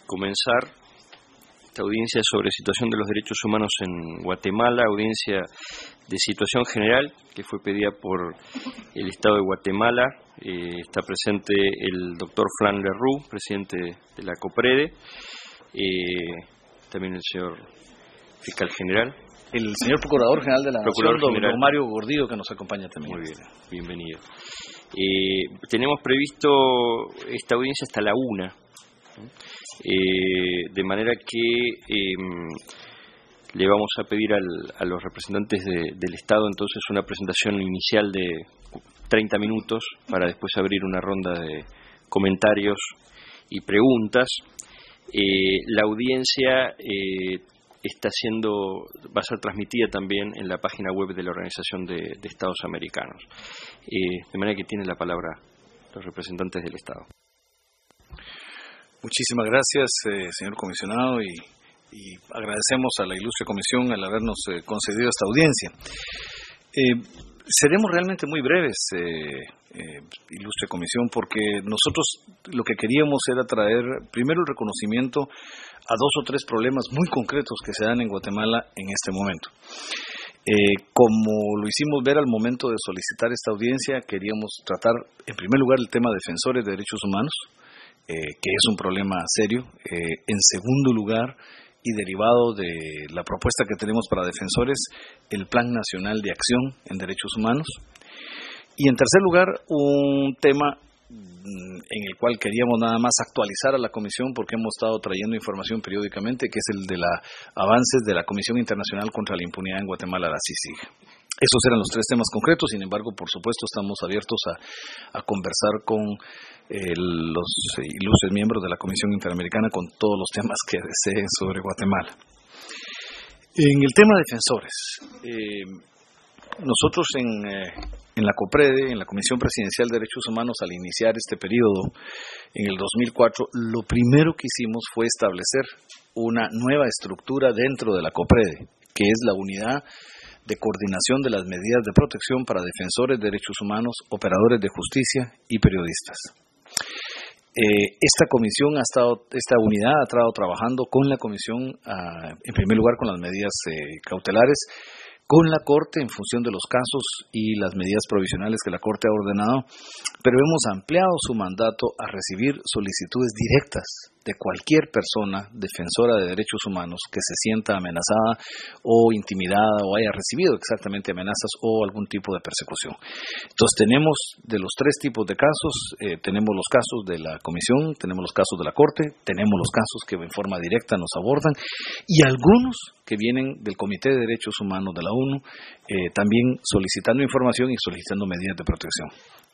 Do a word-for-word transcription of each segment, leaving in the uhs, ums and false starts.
comenzar esta audiencia sobre situación de los derechos humanos en Guatemala, audiencia de situación general que fue pedida por el Estado de Guatemala. Eh, está presente el doctor Fran Leroux, presidente de la COPREDE, eh, también el señor fiscal general. El señor Procurador General de la Procurador Nación, General. don Mario Gordillo, que nos acompaña también. Muy bien, bienvenido. Eh, tenemos previsto esta audiencia hasta la una, eh, de manera que eh, le vamos a pedir al, a los representantes de, del Estado entonces una presentación inicial de treinta minutos para después abrir una ronda de comentarios y preguntas. Eh, la audiencia eh, está siendo, va a ser transmitida también en la página web de la Organización de, de Estados Americanos. Eh, de manera que tiene la palabra los representantes del Estado. Muchísimas gracias, eh, señor comisionado, y, y agradecemos a la ilustre comisión el habernos eh, concedido esta audiencia. Eh, seremos realmente muy breves, eh, eh, ilustre comisión, porque nosotros lo que queríamos era traer primero el reconocimiento a dos o tres problemas muy concretos que se dan en Guatemala en este momento. Eh, como lo hicimos ver al momento de solicitar esta audiencia, queríamos tratar en primer lugar el tema de defensores de derechos humanos, eh, que es un problema serio. Eh, en segundo lugar, y derivado de la propuesta que tenemos para defensores, el Plan Nacional de Acción en Derechos Humanos. Y en tercer lugar, un tema en el cual queríamos nada más actualizar a la Comisión, porque hemos estado trayendo información periódicamente, que es el de los avances de la Comisión Internacional contra la Impunidad en Guatemala, la C I C I G. Esos eran los tres temas concretos. Sin embargo, por supuesto, estamos abiertos a, a conversar con eh, los ilustres miembros de la Comisión Interamericana con todos los temas que deseen sobre Guatemala. En el tema de defensores, eh, nosotros en, eh, en la COPREDE, en la Comisión Presidencial de Derechos Humanos, al iniciar este periodo en el dos mil cuatro, lo primero que hicimos fue establecer una nueva estructura dentro de la COPREDE, que es la unidad de coordinación de las medidas de protección para defensores de derechos humanos, operadores de justicia y periodistas. Eh, esta comisión ha estado, esta unidad ha estado trabajando con la comisión, uh, en primer lugar con las medidas eh, cautelares, con la Corte en función de los casos y las medidas provisionales que la Corte ha ordenado, pero hemos ampliado su mandato a recibir solicitudes directas de cualquier persona defensora de derechos humanos que se sienta amenazada o intimidada o haya recibido exactamente amenazas o algún tipo de persecución. Entonces tenemos de los tres tipos de casos, eh, tenemos los casos de la Comisión, tenemos los casos de la Corte, tenemos los casos que en forma directa nos abordan y algunos que vienen del Comité de Derechos Humanos de la ONU, eh, también solicitando información y solicitando medidas de protección.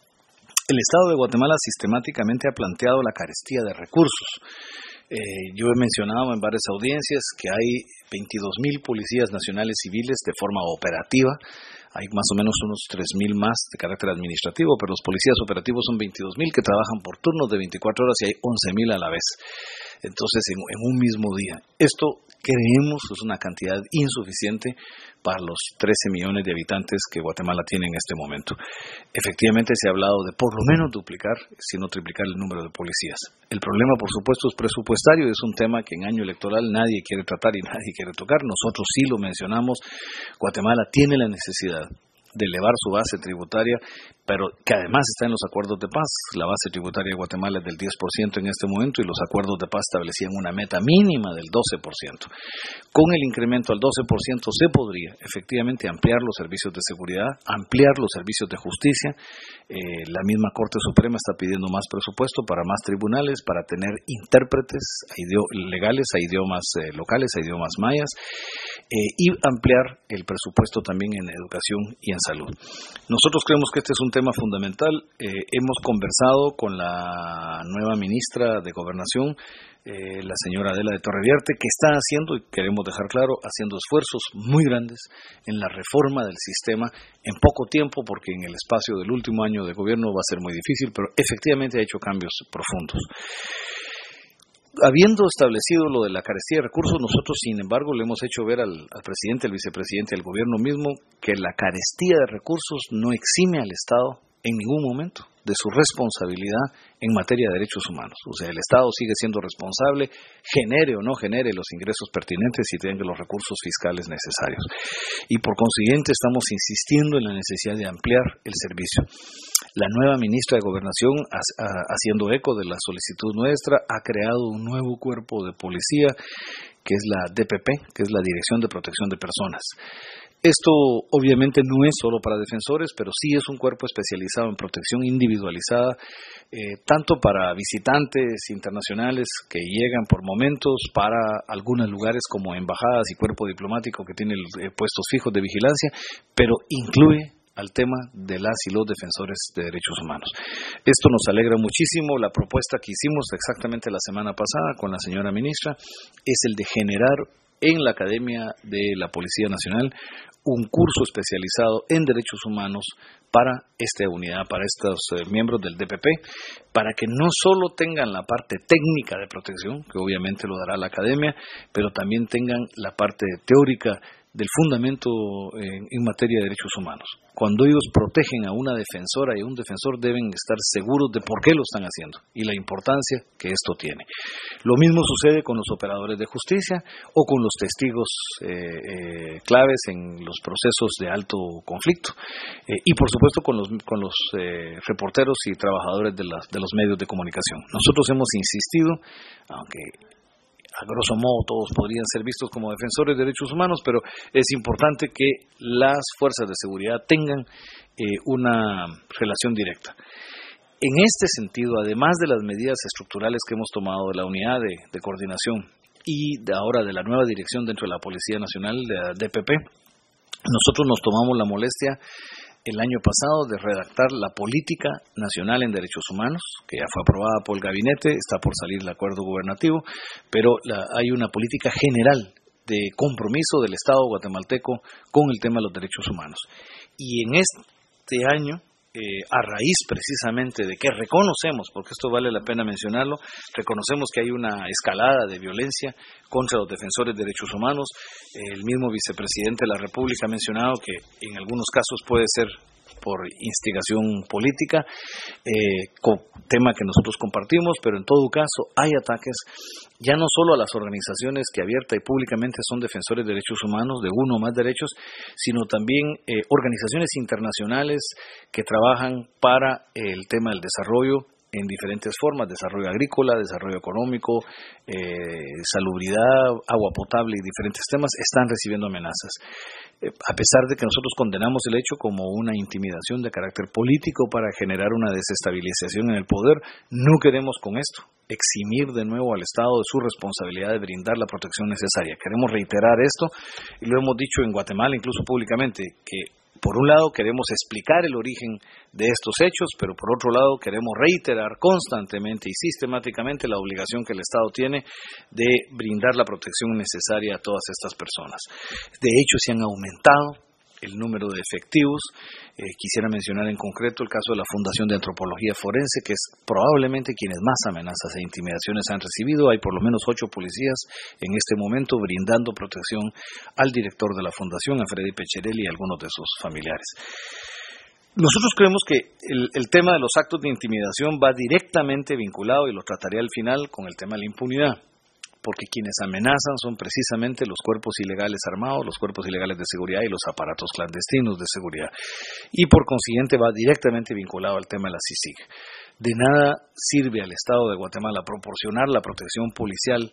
El Estado de Guatemala sistemáticamente ha planteado la carestía de recursos. Eh, yo he mencionado en varias audiencias que hay veintidós mil policías nacionales civiles de forma operativa. Hay más o menos unos tres mil más de carácter administrativo, pero los policías operativos son veintidós mil que trabajan por turnos de veinticuatro horas y hay once mil a la vez. Entonces, en, en un mismo día. Esto creemos es una cantidad insuficiente para los trece millones de habitantes que Guatemala tiene en este momento. Efectivamente, se ha hablado de por lo menos duplicar, si no triplicar el número de policías. El problema, por supuesto, es presupuestario. Es un tema que en año electoral nadie quiere tratar y nadie quiere tocar. Nosotros sí lo mencionamos. Guatemala tiene la necesidad de elevar su base tributaria, pero que además está en los acuerdos de paz. La base tributaria de Guatemala es del diez por ciento en este momento y los acuerdos de paz establecían una meta mínima del doce por ciento. Con el incremento al doce por ciento se podría efectivamente ampliar los servicios de seguridad, ampliar los servicios de justicia. Eh, la misma Corte Suprema está pidiendo más presupuesto para más tribunales, para tener intérpretes legales a idiomas eh, locales, a idiomas mayas, eh, y ampliar el presupuesto también en educación y en salud. Nosotros creemos que este es un tema fundamental. Eh, hemos conversado con la nueva ministra de Gobernación, eh, la señora Adela de Torreviarte, que está haciendo, y queremos dejar claro, haciendo esfuerzos muy grandes en la reforma del sistema en poco tiempo, porque en el espacio del último año de gobierno va a ser muy difícil, pero efectivamente ha hecho cambios profundos. Habiendo establecido lo de la carestía de recursos, nosotros, sin embargo, le hemos hecho ver al, al presidente, al vicepresidente, al gobierno mismo, que la carestía de recursos no exime al Estado en ningún momento de su responsabilidad en materia de derechos humanos. O sea, el Estado sigue siendo responsable, genere o no genere los ingresos pertinentes y tenga los recursos fiscales necesarios. Y por consiguiente estamos insistiendo en la necesidad de ampliar el servicio. La nueva ministra de Gobernación, haciendo eco de la solicitud nuestra, ha creado un nuevo cuerpo de policía, que es la D P P, que es la Dirección de Protección de Personas. Esto obviamente no es solo para defensores, pero sí es un cuerpo especializado en protección individualizada, eh, tanto para visitantes internacionales que llegan por momentos, para algunos lugares como embajadas y cuerpo diplomático que tienen eh, puestos fijos de vigilancia, pero incluye al tema de las y los defensores de derechos humanos. Esto nos alegra muchísimo. La propuesta que hicimos exactamente la semana pasada con la señora ministra es el de generar en la Academia de la Policía Nacional un curso especializado en derechos humanos para esta unidad, para estos eh, miembros del D P P, para que no solo tengan la parte técnica de protección, que obviamente lo dará la Academia, pero también tengan la parte teórica del fundamento en, en materia de derechos humanos. Cuando ellos protegen a una defensora y a un defensor, deben estar seguros de por qué lo están haciendo y la importancia que esto tiene. Lo mismo sucede con los operadores de justicia o con los testigos eh, eh, claves en los procesos de alto conflicto eh, y por supuesto con los, con los eh, reporteros y trabajadores de, las, de los medios de comunicación. Nosotros hemos insistido, aunque a grosso modo todos podrían ser vistos como defensores de derechos humanos, pero es importante que las fuerzas de seguridad tengan eh, una relación directa. En este sentido, además de las medidas estructurales que hemos tomado de la unidad de, de coordinación y de ahora de la nueva dirección dentro de la Policía Nacional, de la D P P, nosotros nos tomamos la molestia el año pasado de redactar la Política Nacional en Derechos Humanos, que ya fue aprobada por el gabinete, está por salir el acuerdo gubernativo, pero la, hay una política general de compromiso del Estado guatemalteco con el tema de los derechos humanos. Y en este año, eh, a raíz precisamente de que reconocemos, porque esto vale la pena mencionarlo, reconocemos que hay una escalada de violencia contra los defensores de derechos humanos. El mismo vicepresidente de la República ha mencionado que en algunos casos puede ser por instigación política, eh, tema que nosotros compartimos, pero en todo caso hay ataques ya no solo a las organizaciones que abierta y públicamente son defensores de derechos humanos, de uno o más derechos, sino también eh, organizaciones internacionales que trabajan para el tema del desarrollo en diferentes formas, desarrollo agrícola, desarrollo económico, eh, salubridad, agua potable y diferentes temas, están recibiendo amenazas. Eh, a pesar de que nosotros condenamos el hecho como una intimidación de carácter político para generar una desestabilización en el poder, no queremos con esto eximir de nuevo al Estado de su responsabilidad de brindar la protección necesaria. Queremos reiterar esto, y lo hemos dicho en Guatemala, incluso públicamente, que por un lado queremos explicar el origen de estos hechos, pero por otro lado queremos reiterar constantemente y sistemáticamente la obligación que el Estado tiene de brindar la protección necesaria a todas estas personas. De hecho, se han aumentado el número de efectivos. Eh, quisiera mencionar en concreto el caso de la Fundación de Antropología Forense, que es probablemente quienes más amenazas e intimidaciones han recibido. Hay por lo menos ocho policías en este momento brindando protección al director de la Fundación, a Freddy Pecherelli, y a algunos de sus familiares. Nosotros creemos que el, el tema de los actos de intimidación va directamente vinculado, y lo trataré al final, con el tema de la impunidad, porque quienes amenazan son precisamente los cuerpos ilegales armados, los cuerpos ilegales de seguridad y los aparatos clandestinos de seguridad. Y por consiguiente va directamente vinculado al tema de la C I C I G. De nada sirve al Estado de Guatemala proporcionar la protección policial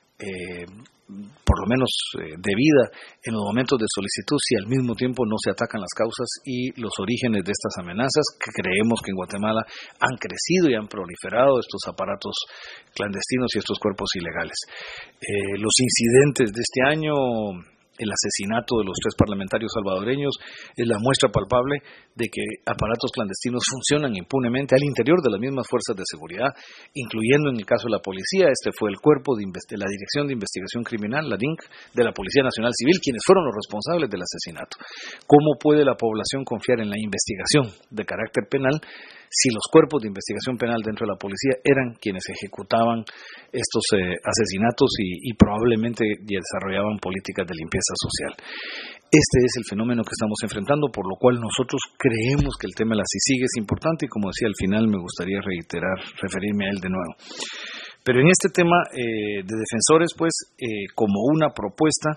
Eh, por lo menos eh, debida en los momentos de solicitud, si al mismo tiempo no se atacan las causas y los orígenes de estas amenazas, que creemos que en Guatemala han crecido y han proliferado estos aparatos clandestinos y estos cuerpos ilegales. Eh, los incidentes de este año, el asesinato de los tres parlamentarios salvadoreños, es la muestra palpable de que aparatos clandestinos funcionan impunemente al interior de las mismas fuerzas de seguridad, incluyendo en el caso de la policía. Este fue el cuerpo de, de la Dirección de Investigación Criminal, la D I N C, de la Policía Nacional Civil, quienes fueron los responsables del asesinato. ¿Cómo puede la población confiar en la investigación de carácter penal si los cuerpos de investigación penal dentro de la policía eran quienes ejecutaban estos eh, asesinatos y, y probablemente desarrollaban políticas de limpieza social. Este es el fenómeno que estamos enfrentando, por lo cual nosotros creemos que el tema de la CICIG es importante y, como decía al final, me gustaría reiterar, referirme a él de nuevo. Pero en este tema eh, de defensores, pues, eh, como una propuesta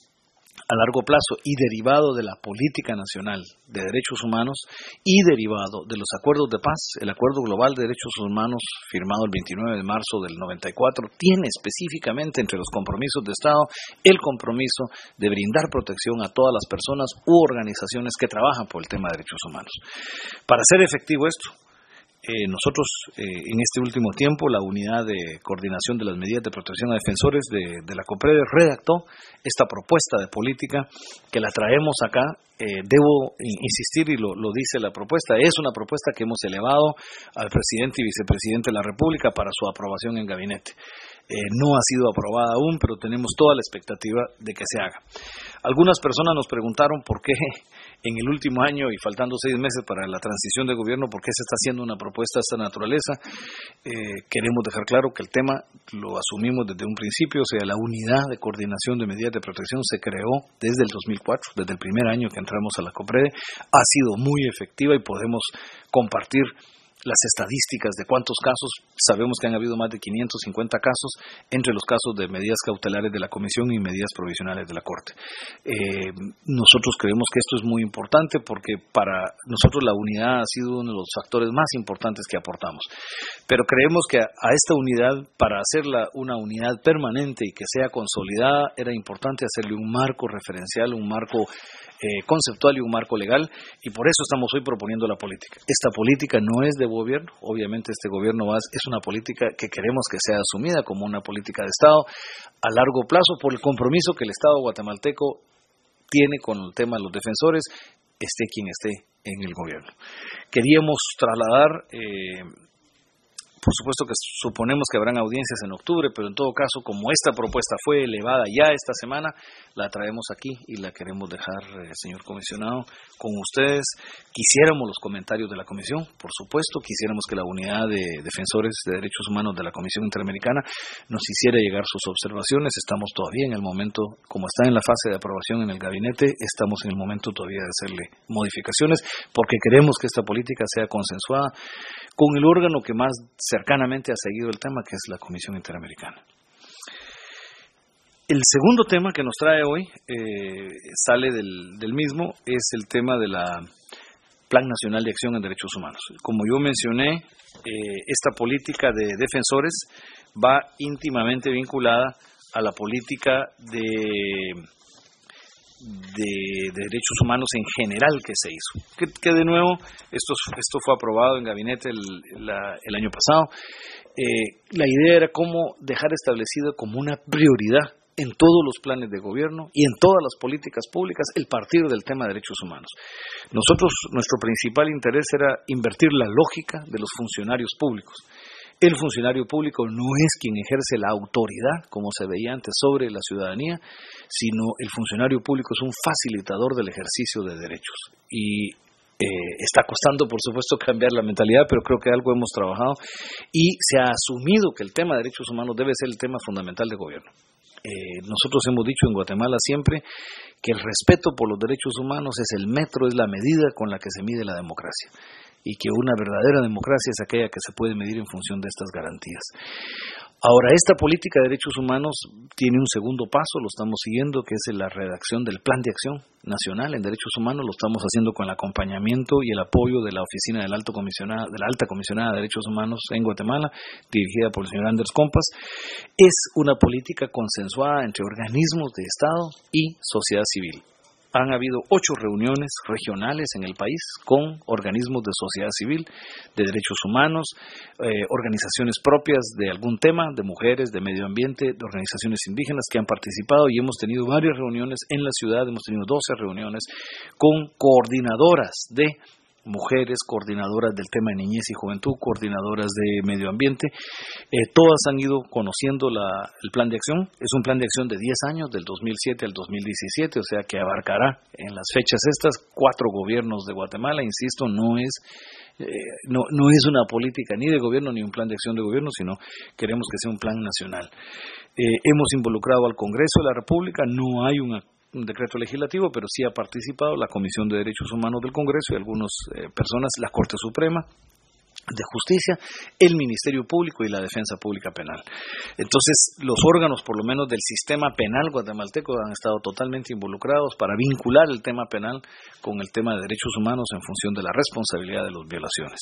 a largo plazo y derivado de la política nacional de derechos humanos y derivado de los acuerdos de paz, el Acuerdo Global de Derechos Humanos firmado el veintinueve de marzo del noventa y cuatro tiene específicamente entre los compromisos de Estado el compromiso de brindar protección a todas las personas u organizaciones que trabajan por el tema de derechos humanos. Para hacer efectivo esto, Eh, nosotros eh, en este último tiempo la Unidad de Coordinación de las Medidas de Protección a Defensores de, de la COPREDE redactó esta propuesta de política que la traemos acá. Eh, debo insistir y lo, lo dice la propuesta, es una propuesta que hemos elevado al presidente y vicepresidente de la República para su aprobación en gabinete. Eh, no ha sido aprobada aún, pero tenemos toda la expectativa de que se haga. Algunas personas nos preguntaron por qué en el último año y faltando seis meses para la transición de gobierno, por qué se está haciendo una propuesta de esta naturaleza. Eh, queremos dejar claro que el tema lo asumimos desde un principio, o sea, la Unidad de Coordinación de Medidas de Protección se creó desde el dos mil cuatro, desde el primer año que entramos a la COPREDE, ha sido muy efectiva y podemos compartir las estadísticas de cuántos casos. Sabemos que han habido más de quinientos cincuenta casos entre los casos de medidas cautelares de la Comisión y medidas provisionales de la Corte. Eh, nosotros creemos que esto es muy importante porque para nosotros la unidad ha sido uno de los factores más importantes que aportamos. Pero creemos que a, a esta unidad, para hacerla una unidad permanente y que sea consolidada, era importante hacerle un marco referencial, un marco Eh, conceptual y un marco legal, y por eso estamos hoy proponiendo la política. Esta política no es de gobierno, obviamente este gobierno es una política que queremos que sea asumida como una política de Estado a largo plazo por el compromiso que el Estado guatemalteco tiene con el tema de los defensores, esté quien esté en el gobierno. Queríamos trasladar, eh, por supuesto que suponemos que habrán audiencias en octubre, pero en todo caso, como esta propuesta fue elevada ya esta semana, la traemos aquí y la queremos dejar, eh, señor comisionado, con ustedes. Quisiéramos los comentarios de la Comisión, por supuesto, quisiéramos que la Unidad de Defensores de Derechos Humanos de la Comisión Interamericana nos hiciera llegar sus observaciones. Estamos todavía en el momento, como está en la fase de aprobación en el gabinete, estamos en el momento todavía de hacerle modificaciones, porque queremos que esta política sea consensuada con el órgano que más cercanamente ha seguido el tema, que es la Comisión Interamericana. El segundo tema que nos trae hoy, eh, sale del, del mismo, es el tema de la Plan Nacional de Acción en Derechos Humanos. Como yo mencioné, eh, esta política de defensores va íntimamente vinculada a la política de, de, de derechos humanos en general que se hizo. Que, que de nuevo, esto, esto fue aprobado en gabinete el, la, el año pasado. Eh, la idea era cómo dejar establecido como una prioridad en todos los planes de gobierno y en todas las políticas públicas el partir del tema de derechos humanos. Nosotros, nuestro principal interés era invertir la lógica de los funcionarios públicos. El funcionario público no es quien ejerce la autoridad, como se veía antes, sobre la ciudadanía, sino el funcionario público es un facilitador del ejercicio de derechos. Y eh, está costando, por supuesto, cambiar la mentalidad, pero creo que algo hemos trabajado y se ha asumido que el tema de derechos humanos debe ser el tema fundamental de gobierno. Eh, nosotros hemos dicho en Guatemala siempre que el respeto por los derechos humanos es el metro, es la medida con la que se mide la democracia, y que una verdadera democracia es aquella que se puede medir en función de estas garantías. Ahora, esta política de derechos humanos tiene un segundo paso, lo estamos siguiendo, que es la redacción del Plan de Acción Nacional en Derechos Humanos. Lo estamos haciendo con el acompañamiento y el apoyo de la Oficina del Alto Comisionado, de la Alta Comisionada de Derechos Humanos en Guatemala, dirigida por el señor Anders Compas. Es una política consensuada entre organismos de Estado y sociedad civil. Han habido ocho reuniones regionales en el país con organismos de sociedad civil, de derechos humanos, eh, organizaciones propias de algún tema, de mujeres, de medio ambiente, de organizaciones indígenas que han participado, y hemos tenido varias reuniones en la ciudad, hemos tenido doce reuniones con coordinadoras de mujeres, coordinadoras del tema de niñez y juventud, coordinadoras de medio ambiente. Eh, todas han ido conociendo la, el plan de acción. Es un plan de acción de diez años, del dos mil siete al dos mil diecisiete, o sea que abarcará en las fechas estas cuatro gobiernos de Guatemala. Insisto, no es eh, no, no es una política ni de gobierno ni un plan de acción de gobierno, sino queremos que sea un plan nacional. Eh, hemos involucrado al Congreso de la República. No hay una un decreto legislativo, pero sí ha participado la Comisión de Derechos Humanos del Congreso y algunas eh, personas, la Corte Suprema de Justicia, el Ministerio Público y la Defensa Pública Penal. Entonces, los órganos, por lo menos del sistema penal guatemalteco, han estado totalmente involucrados para vincular el tema penal con el tema de derechos humanos en función de la responsabilidad de las violaciones.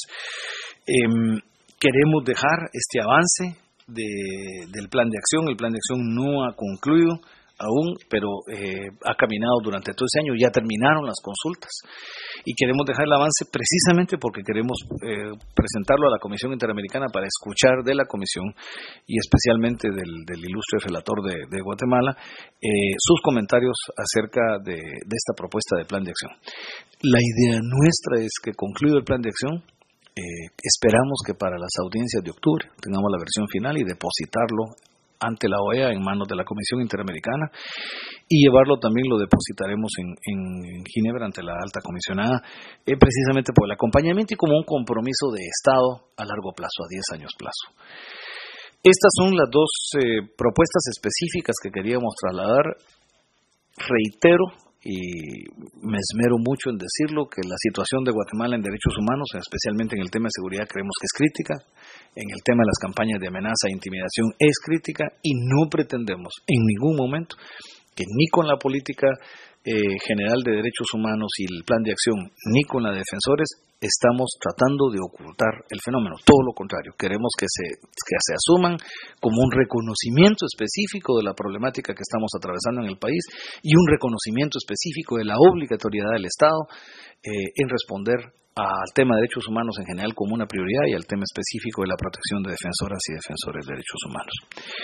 Eh, queremos dejar este avance de, del plan de acción. El plan de acción no ha concluido aún, pero eh, ha caminado durante todo ese año. Ya terminaron las consultas y queremos dejar el avance precisamente porque queremos eh, presentarlo a la Comisión Interamericana para escuchar de la Comisión y especialmente del, del ilustre relator de, de Guatemala eh, sus comentarios acerca de, de esta propuesta de plan de acción. La idea nuestra es que concluido el plan de acción, eh, esperamos que para las audiencias de octubre tengamos la versión final y depositarlo ante la O E A en manos de la Comisión Interamericana y llevarlo también lo depositaremos en, en Ginebra ante la alta comisionada eh, precisamente por el acompañamiento y como un compromiso de Estado a largo plazo, a diez años plazo. Estas son las dos eh, propuestas específicas que queríamos trasladar. Reitero y me esmero mucho en decirlo que la situación de Guatemala en derechos humanos, especialmente en el tema de seguridad, creemos que es crítica. En el tema de las campañas de amenaza e intimidación es crítica y no pretendemos en ningún momento que ni con la política eh, general de derechos humanos y el plan de acción, ni con la de defensores, estamos tratando de ocultar el fenómeno. Todo lo contrario, queremos que se, que se asuman como un reconocimiento específico de la problemática que estamos atravesando en el país y un reconocimiento específico de la obligatoriedad del Estado eh, en responder al tema de derechos humanos en general como una prioridad y al tema específico de la protección de defensoras y defensores de derechos humanos.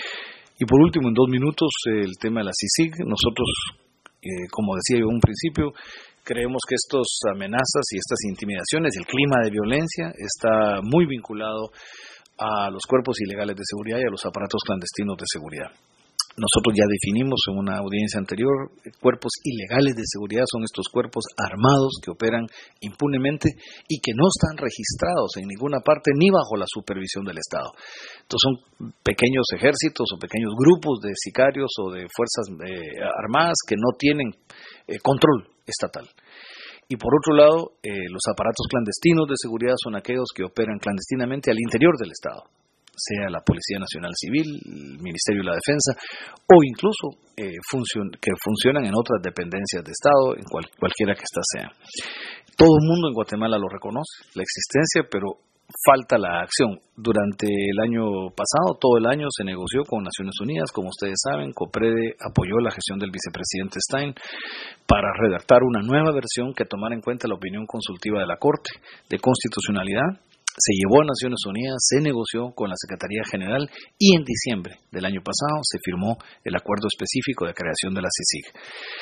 Y por último, en dos minutos, el tema de la C I C I G. Nosotros, eh, como decía yo en un principio, creemos que estas amenazas y estas intimidaciones, el clima de violencia, está muy vinculado a los cuerpos ilegales de seguridad y a los aparatos clandestinos de seguridad. Nosotros ya definimos en una audiencia anterior, cuerpos ilegales de seguridad son estos cuerpos armados que operan impunemente y que no están registrados en ninguna parte ni bajo la supervisión del Estado. Entonces son pequeños ejércitos o pequeños grupos de sicarios o de fuerzas eh, armadas que no tienen eh, control estatal. Y por otro lado, eh, los aparatos clandestinos de seguridad son aquellos que operan clandestinamente al interior del Estado, sea la Policía Nacional Civil, el Ministerio de la Defensa, o incluso eh, funcion, que funcionan en otras dependencias de Estado, en cual, cualquiera que ésta sea. Todo el mundo en Guatemala lo reconoce, la existencia, pero falta la acción. Durante el año pasado, todo el año, se negoció con Naciones Unidas, como ustedes saben. COPREDE apoyó la gestión del vicepresidente Stein para redactar una nueva versión que tomara en cuenta la opinión consultiva de la Corte de Constitucionalidad. Se llevó a Naciones Unidas, se negoció con la Secretaría General y en diciembre del año pasado se firmó el acuerdo específico de creación de la C I C I G.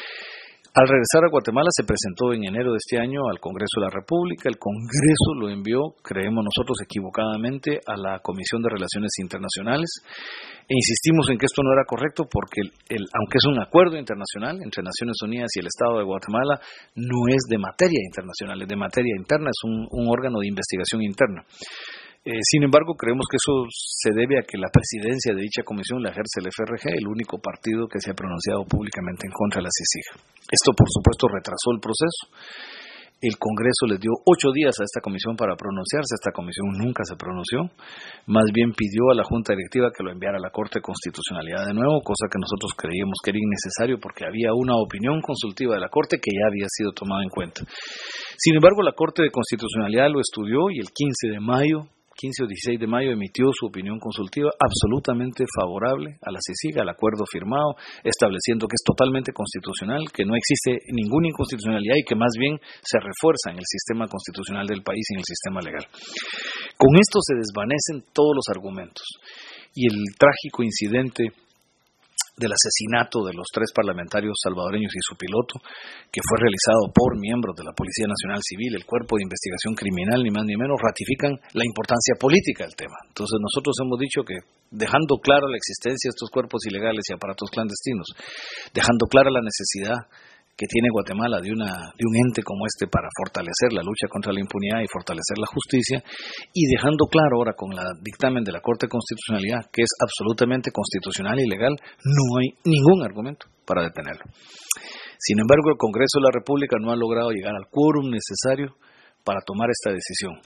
Al regresar a Guatemala se presentó en enero de este año al Congreso de la República. El Congreso lo envió, creemos nosotros equivocadamente, a la Comisión de Relaciones Internacionales. E insistimos en que esto no era correcto porque, el, el, aunque es un acuerdo internacional entre Naciones Unidas y el Estado de Guatemala, no es de materia internacional, es de materia interna, es un, un órgano de investigación interna. Eh, sin embargo, creemos que eso se debe a que la presidencia de dicha comisión la ejerce el F R G, el único partido que se ha pronunciado públicamente en contra de la C I C I G. Esto, por supuesto, retrasó el proceso. El Congreso les dio ocho días a esta comisión para pronunciarse. Esta comisión nunca se pronunció. Más bien pidió a la Junta Directiva que lo enviara a la Corte de Constitucionalidad de nuevo, cosa que nosotros creíamos que era innecesario porque había una opinión consultiva de la Corte que ya había sido tomada en cuenta. Sin embargo, la Corte de Constitucionalidad lo estudió y el quince de mayo quince o dieciséis de mayo emitió su opinión consultiva absolutamente favorable a la C I C I G, al acuerdo firmado, estableciendo que es totalmente constitucional, que no existe ninguna inconstitucionalidad y que más bien se refuerza en el sistema constitucional del país y en el sistema legal. Con esto se desvanecen todos los argumentos y el trágico incidente del asesinato de los tres parlamentarios salvadoreños y su piloto, que fue realizado por miembros de la Policía Nacional Civil, el Cuerpo de Investigación Criminal, ni más ni menos, ratifican la importancia política del tema. Entonces nosotros hemos dicho que, dejando clara la existencia de estos cuerpos ilegales y aparatos clandestinos, dejando clara la necesidad que tiene Guatemala de, una, de un ente como este para fortalecer la lucha contra la impunidad y fortalecer la justicia, y dejando claro ahora con el dictamen de la Corte de Constitucionalidad que es absolutamente constitucional y legal, no hay ningún argumento para detenerlo. Sin embargo, el Congreso de la República no ha logrado llegar al quórum necesario para tomar esta decisión.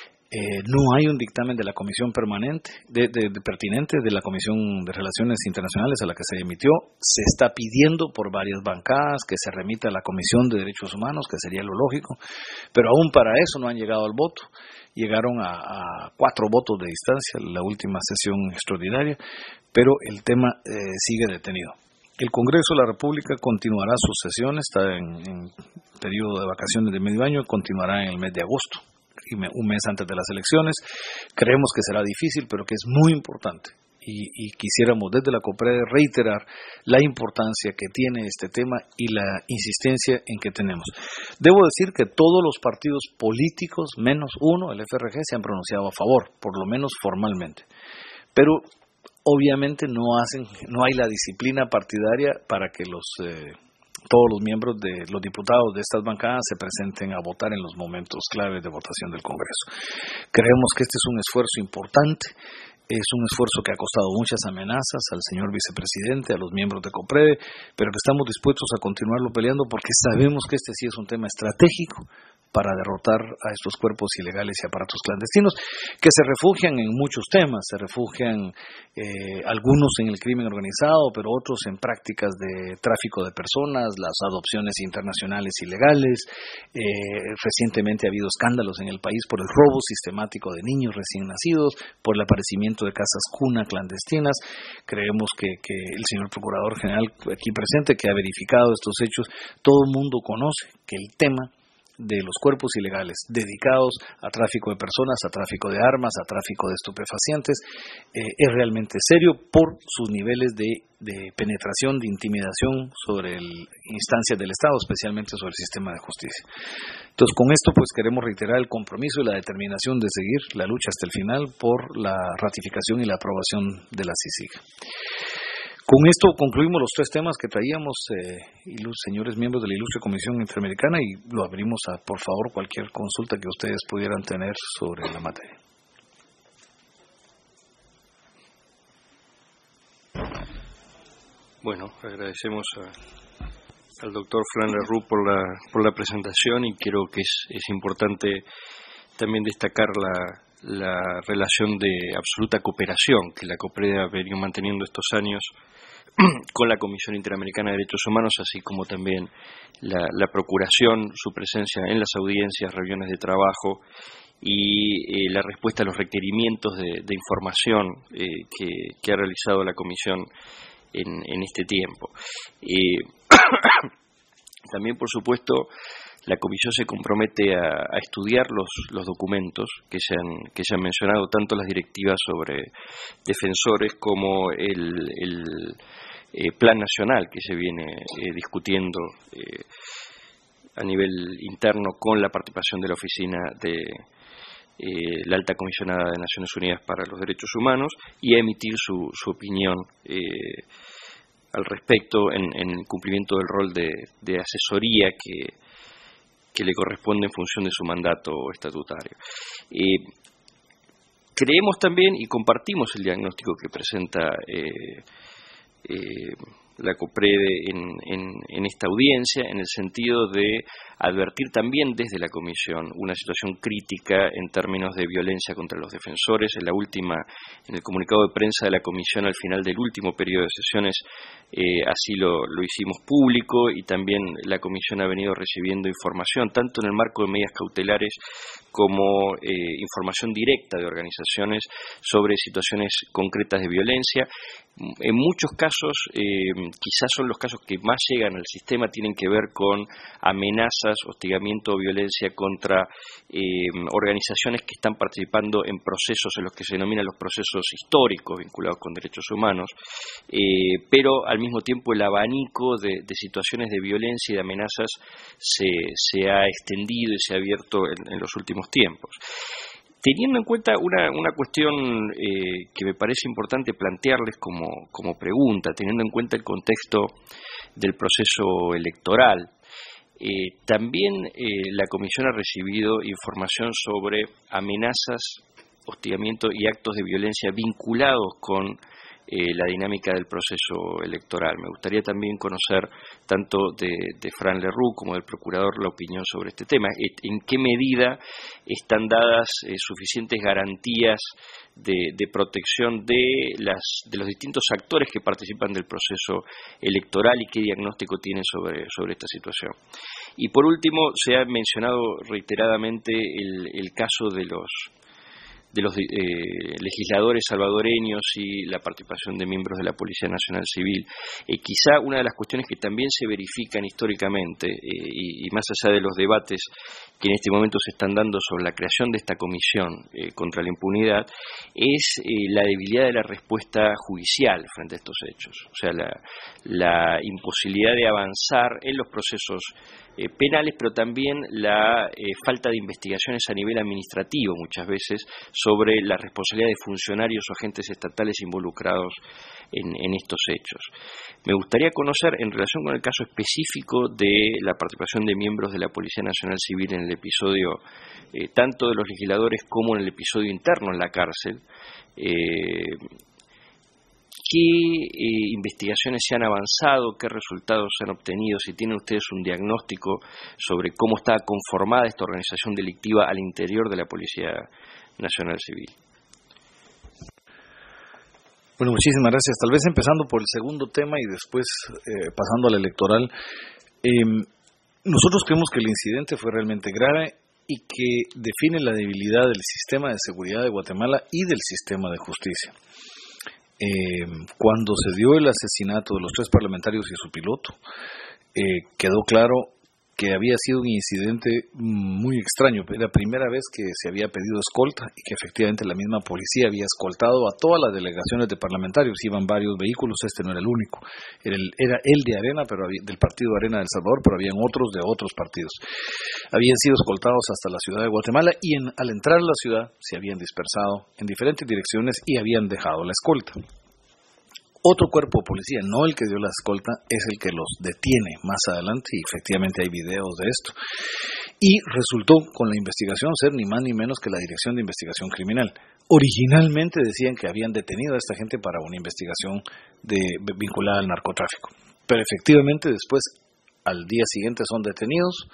Eh, no hay un dictamen de la Comisión Permanente, de, de, de pertinente de la Comisión de Relaciones Internacionales a la que se emitió. Se está pidiendo por varias bancadas que se remita a la Comisión de Derechos Humanos, que sería lo lógico, pero aún para eso no han llegado al voto. Llegaron a, a cuatro votos de distancia en la última sesión extraordinaria, pero el tema eh, sigue detenido. El Congreso de la República continuará sus sesiones, está en, en periodo de vacaciones de medio año, continuará en el mes de agosto, un mes antes de las elecciones. Creemos que será difícil, pero que es muy importante, y, y quisiéramos desde la COPREDE reiterar la importancia que tiene este tema y la insistencia en que tenemos. Debo decir que todos los partidos políticos, menos uno, el F R G, se han pronunciado a favor, por lo menos formalmente, pero obviamente no hacen, no hay la disciplina partidaria para que los eh, todos los miembros de los diputados de estas bancadas se presenten a votar en los momentos claves de votación del Congreso. Creemos que este es un esfuerzo importante, es un esfuerzo que ha costado muchas amenazas al señor vicepresidente, a los miembros de COPREDE, pero que estamos dispuestos a continuarlo peleando porque sabemos que este sí es un tema estratégico para derrotar a estos cuerpos ilegales y aparatos clandestinos, que se refugian en muchos temas, se refugian eh, algunos en el crimen organizado, pero otros en prácticas de tráfico de personas, las adopciones internacionales ilegales. Eh, recientemente ha habido escándalos en el país por el robo sistemático de niños recién nacidos, por el aparecimiento de casas cuna clandestinas. Creemos que, que el señor Procurador General aquí presente, que ha verificado estos hechos, todo el mundo conoce que el tema de los cuerpos ilegales dedicados a tráfico de personas, a tráfico de armas, a tráfico de estupefacientes, eh, es realmente serio por sus niveles de, de penetración, de intimidación sobre el, instancias del Estado, especialmente sobre el sistema de justicia. Entonces, con esto pues queremos reiterar el compromiso y la determinación de seguir la lucha hasta el final por la ratificación y la aprobación de la C I C I G. Con esto concluimos los tres temas que traíamos, eh, y los señores miembros de la Ilustre Comisión Interamericana, y lo abrimos a, por favor, cualquier consulta que ustedes pudieran tener sobre la materia. Bueno, agradecemos a, al doctor Fran Leroux por la, por la presentación, y creo que es, es importante también destacar la, la relación de absoluta cooperación que la COPREDE ha venido manteniendo estos años con la Comisión Interamericana de Derechos Humanos, así como también la, la procuración, su presencia en las audiencias, reuniones de trabajo y eh, la respuesta a los requerimientos de, de información eh, que, que ha realizado la Comisión en, en este tiempo. Eh, también, por supuesto, la Comisión se compromete a, a estudiar los, los documentos que se, han, que se han mencionado, tanto las directivas sobre defensores como el, el eh, plan nacional que se viene eh, discutiendo eh, a nivel interno con la participación de la oficina de eh, la Alta Comisionada de Naciones Unidas para los Derechos Humanos, y a emitir su, su opinión eh, al respecto en, en cumplimiento del rol de, de asesoría que que le corresponde en función de su mandato estatutario. Eh, creemos también y compartimos el diagnóstico que presenta eh, eh, la COPREDE en, en, en esta audiencia, en el sentido de advertir también desde la Comisión una situación crítica en términos de violencia contra los defensores. En la última, en el comunicado de prensa de la Comisión al final del último periodo de sesiones, eh, así lo, lo hicimos público, y también la Comisión ha venido recibiendo información, tanto en el marco de medidas cautelares como eh, información directa de organizaciones sobre situaciones concretas de violencia. En muchos casos, eh, quizás son los casos que más llegan al sistema, tienen que ver con amenazas amenazas, hostigamiento o violencia contra eh, organizaciones que están participando en procesos en los que se denominan los procesos históricos vinculados con derechos humanos, eh, pero al mismo tiempo el abanico de, de situaciones de violencia y de amenazas se, se ha extendido y se ha abierto en, en los últimos tiempos. Teniendo en cuenta una, una cuestión eh, que me parece importante plantearles como, como pregunta, teniendo en cuenta el contexto del proceso electoral, eh, también eh, la Comisión ha recibido información sobre amenazas, hostigamiento y actos de violencia vinculados con Eh, la dinámica del proceso electoral. Me gustaría también conocer tanto de, de Fran Lerroux como del Procurador la opinión sobre este tema. ¿En qué medida están dadas eh, suficientes garantías de, de protección de, las, de los distintos actores que participan del proceso electoral y qué diagnóstico tienen sobre, sobre esta situación? Y por último, se ha mencionado reiteradamente el, el caso de los de los eh, legisladores salvadoreños y la participación de miembros de la Policía Nacional Civil. Eh, quizá una de las cuestiones que también se verifican históricamente, eh, y, y más allá de los debates que en este momento se están dando sobre la creación de esta comisión eh, contra la impunidad, es eh, la debilidad de la respuesta judicial frente a estos hechos. O sea, la, la imposibilidad de avanzar en los procesos eh, penales, pero también la eh, falta de investigaciones a nivel administrativo muchas veces sobre la responsabilidad de funcionarios o agentes estatales involucrados en, en estos hechos. Me gustaría conocer, en relación con el caso específico de la participación de miembros de la Policía Nacional Civil en el episodio, eh, tanto de los legisladores como en el episodio interno en la cárcel, eh, ¿qué eh, investigaciones se han avanzado? ¿Qué resultados se han obtenido? Si tienen ustedes un diagnóstico sobre cómo está conformada esta organización delictiva al interior de la Policía Nacional Civil. Bueno, muchísimas gracias. Tal vez empezando por el segundo tema y después eh, pasando al electoral. Eh, nosotros creemos que el incidente fue realmente grave y que define la debilidad del sistema de seguridad de Guatemala y del sistema de justicia. Eh, cuando se dio el asesinato de los tres parlamentarios y su piloto, eh, quedó claro que había sido un incidente muy extraño. Era la primera vez que se había pedido escolta y que efectivamente la misma policía había escoltado a todas las delegaciones de parlamentarios. Iban varios vehículos, este no era el único. Era el, era el de Arena, pero había, del partido Arena de El Salvador, pero habían otros de otros partidos. Habían sido escoltados hasta la ciudad de Guatemala y en, al entrar a la ciudad se habían dispersado en diferentes direcciones y habían dejado la escolta. Otro cuerpo de policía, no el que dio la escolta, es el que los detiene más adelante y efectivamente hay videos de esto. Y resultó con la investigación ser ni más ni menos que la Dirección de Investigación Criminal. Originalmente decían que habían detenido a esta gente para una investigación de, vinculada al narcotráfico. Pero efectivamente después, al día siguiente, son detenidos,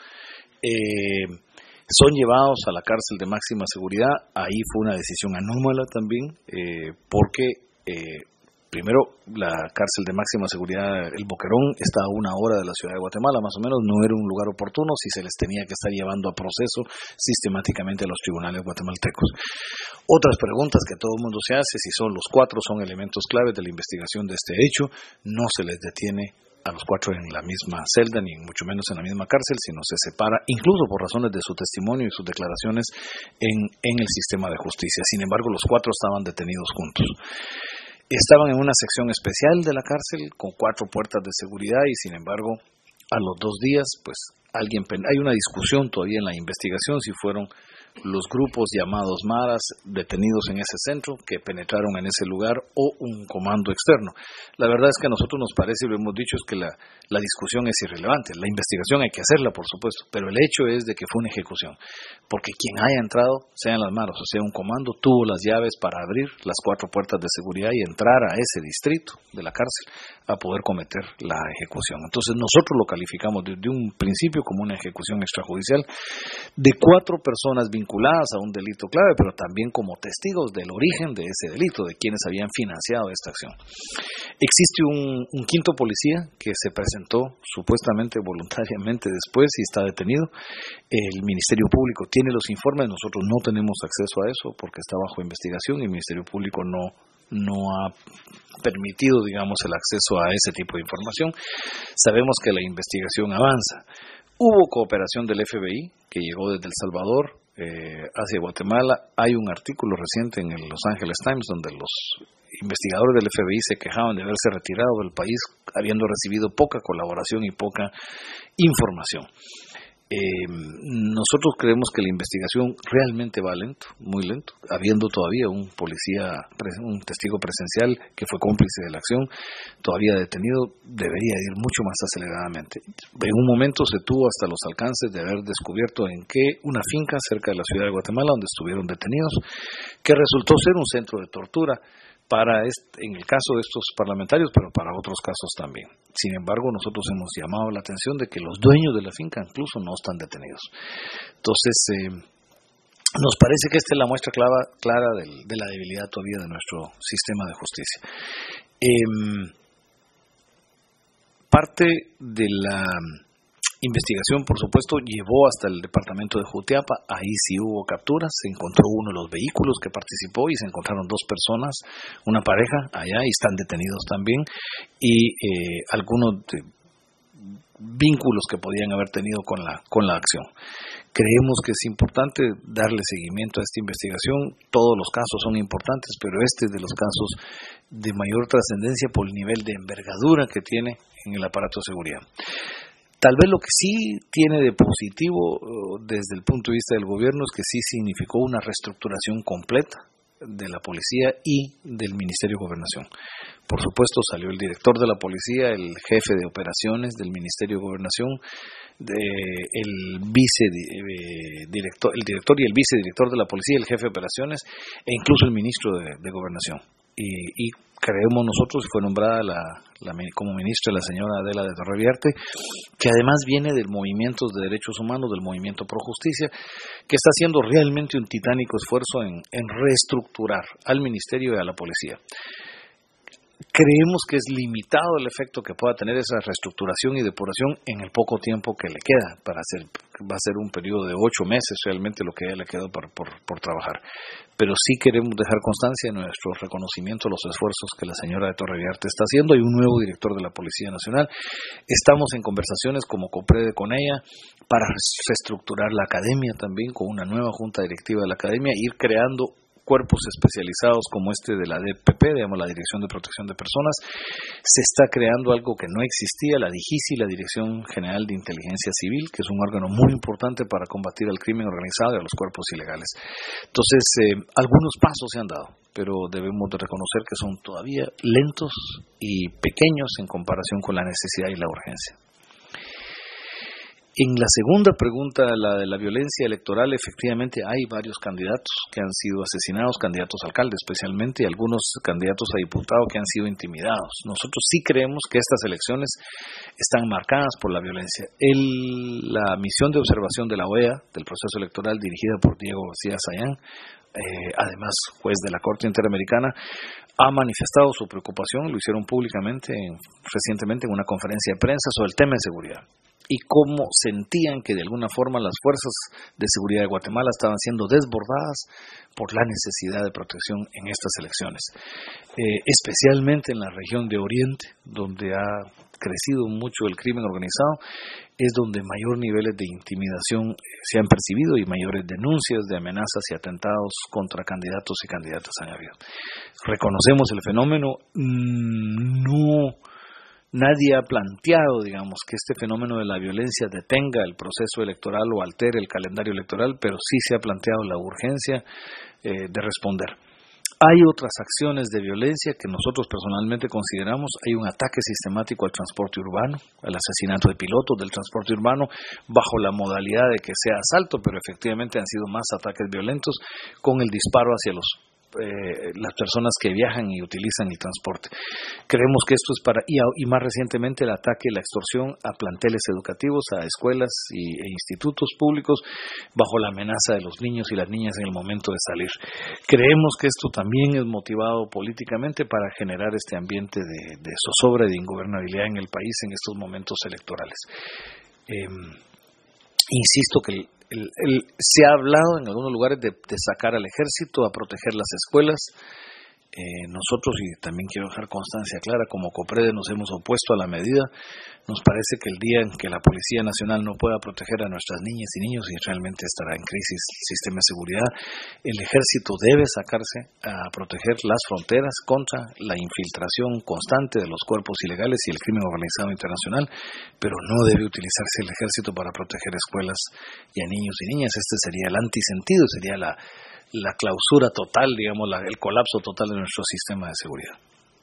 eh, son llevados a la cárcel de máxima seguridad. Ahí fue una decisión anómala también, eh, porque... Eh, Primero, la cárcel de máxima seguridad, el Boquerón, está a una hora de la ciudad de Guatemala, más o menos, no era un lugar oportuno si se les tenía que estar llevando a proceso sistemáticamente a los tribunales guatemaltecos. Otras preguntas que todo el mundo se hace, si son los cuatro, son elementos claves de la investigación de este hecho, no se les detiene a los cuatro en la misma celda, ni mucho menos en la misma cárcel, sino se separa, incluso por razones de su testimonio y sus declaraciones, en, en el sistema de justicia. Sin embargo, los cuatro estaban detenidos juntos. Estaban en una sección especial de la cárcel con cuatro puertas de seguridad y sin embargo a los dos días pues alguien hay una discusión todavía en la investigación si fueron los grupos llamados Maras detenidos en ese centro que penetraron en ese lugar o un comando externo. La verdad es que a nosotros nos parece, y lo hemos dicho, es que la, la discusión es irrelevante. La investigación hay que hacerla, por supuesto, pero el hecho es de que fue una ejecución, porque quien haya entrado, sean las Maras o sea un comando, tuvo las llaves para abrir las cuatro puertas de seguridad y entrar a ese distrito de la cárcel a poder cometer la ejecución. Entonces nosotros lo calificamos desde un principio como una ejecución extrajudicial de cuatro personas vinculadas a un delito clave, pero también como testigos del origen de ese delito, de quienes habían financiado esta acción. Existe un, un quinto policía que se presentó supuestamente voluntariamente después y está detenido. El Ministerio Público tiene los informes, nosotros no tenemos acceso a eso porque está bajo investigación y el Ministerio Público no no ha permitido, digamos, el acceso a ese tipo de información. Sabemos que la investigación avanza. Hubo cooperación del F B I, que llegó desde El Salvador eh, hacia Guatemala. Hay un artículo reciente en el Los Angeles Times donde los investigadores del F B I se quejaban de haberse retirado del país habiendo recibido poca colaboración y poca información. Eh, nosotros creemos que la investigación realmente va lento, muy lento, habiendo todavía un policía, un testigo presencial que fue cómplice de la acción, todavía detenido, debería ir mucho más aceleradamente. En un momento se tuvo hasta los alcances de haber descubierto en qué una finca cerca de la ciudad de Guatemala, donde estuvieron detenidos, que resultó ser un centro de tortura para este, en el caso de estos parlamentarios, pero para otros casos también. Sin embargo, nosotros hemos llamado la atención de que los dueños de la finca incluso no están detenidos. Entonces, eh, nos parece que esta es la muestra clara, clara del, de la debilidad todavía de nuestro sistema de justicia. Eh, parte de la investigación, por supuesto, llevó hasta el departamento de Jutiapa. Ahí sí hubo capturas, se encontró uno de los vehículos que participó y se encontraron dos personas, una pareja allá, y están detenidos también, y eh, algunos de vínculos que podían haber tenido con la, con la acción. Creemos que es importante darle seguimiento a esta investigación. Todos los casos son importantes, pero este es de los casos de mayor trascendencia por el nivel de envergadura que tiene en el aparato de seguridad. Tal vez lo que sí tiene de positivo desde el punto de vista del gobierno es que sí significó una reestructuración completa de la policía y del Ministerio de Gobernación. Por supuesto, salió el director de la policía, el jefe de operaciones del Ministerio de Gobernación, de, el vicedirector, el director y el vicedirector de la policía, el jefe de operaciones, e incluso el ministro de, de Gobernación. Y, y creemos nosotros, fue nombrada la, la, como ministra la señora Adela de Torreviarte, que además viene del movimiento de derechos humanos, del movimiento pro justicia, que está haciendo realmente un titánico esfuerzo en, en reestructurar al ministerio y a la policía. Creemos que es limitado el efecto que pueda tener esa reestructuración y depuración en el poco tiempo que le queda. Para hacer, va a ser un periodo de ocho meses realmente lo que a ella le queda por, por, por trabajar. Pero sí queremos dejar constancia de nuestro reconocimiento a los esfuerzos que la señora de Torreviarte está haciendo. Hay un nuevo director de la Policía Nacional. Estamos en conversaciones como COPREDE con ella para reestructurar la academia también, con una nueva junta directiva de la academia, e ir creando cuerpos especializados como este de la D P P, digamos la Dirección de Protección de Personas. Se está creando algo que no existía, la D I G I C I, la Dirección General de Inteligencia Civil, que es un órgano muy importante para combatir al crimen organizado y a los cuerpos ilegales. Entonces, eh, algunos pasos se han dado, pero debemos de reconocer que son todavía lentos y pequeños en comparación con la necesidad y la urgencia. En la segunda pregunta, la de la violencia electoral, efectivamente hay varios candidatos que han sido asesinados, candidatos a alcalde especialmente, y algunos candidatos a diputado que han sido intimidados. Nosotros sí creemos que estas elecciones están marcadas por la violencia. El, la misión de observación de la O E A, del proceso electoral, dirigida por Diego García Sayán, eh, además juez de la Corte Interamericana, ha manifestado su preocupación, lo hicieron públicamente en, recientemente en una conferencia de prensa sobre el tema de seguridad, y cómo sentían que de alguna forma las fuerzas de seguridad de Guatemala estaban siendo desbordadas por la necesidad de protección en estas elecciones, eh, especialmente en la región de Oriente, donde ha crecido mucho el crimen organizado, es donde mayor niveles de intimidación se han percibido y mayores denuncias de amenazas y atentados contra candidatos y candidatas han habido. Reconocemos el fenómeno, no... Nadie ha planteado, digamos, que este fenómeno de la violencia detenga el proceso electoral o altere el calendario electoral, pero sí se ha planteado la urgencia eh, de responder. Hay otras acciones de violencia que nosotros personalmente consideramos. Hay un ataque sistemático al transporte urbano, al asesinato de pilotos del transporte urbano, bajo la modalidad de que sea asalto, pero efectivamente han sido más ataques violentos con el disparo hacia los Eh, las personas que viajan y utilizan el transporte. Creemos que esto es para, y, y más recientemente el ataque y la extorsión a planteles educativos, a escuelas y, e institutos públicos, bajo la amenaza de los niños y las niñas en el momento de salir. Creemos que esto también es motivado políticamente para generar este ambiente de, de zozobra y de ingobernabilidad en el país en estos momentos electorales. Eh, insisto que el El, el, se ha hablado en algunos lugares de, de sacar al ejército a proteger las escuelas. Eh, nosotros, y también quiero dejar constancia clara, como COPREDE nos hemos opuesto a la medida. Nos parece que el día en que la Policía Nacional no pueda proteger a nuestras niñas y niños, y realmente estará en crisis el sistema de seguridad, el ejército debe sacarse a proteger las fronteras contra la infiltración constante de los cuerpos ilegales y el crimen organizado internacional, pero no debe utilizarse el ejército para proteger escuelas y a niños y niñas. Este sería el antisentido, sería la la clausura total, digamos, la, el colapso total de nuestro sistema de seguridad.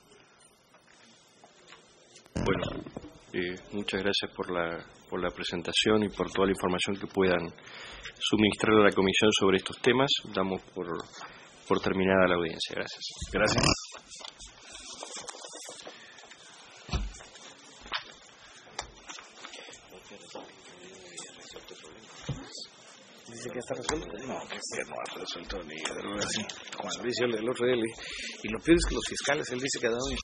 Bueno, eh, muchas gracias por la, por la presentación y por toda la información que puedan suministrar a la Comisión sobre estos temas. Damos por, por terminada la audiencia. Gracias. Gracias. Dice que está resuelto. No, que no ha resuelto ni de así. Juan Luis, yo el otro día le, y lo peor es que los fiscales, él dice que ha dado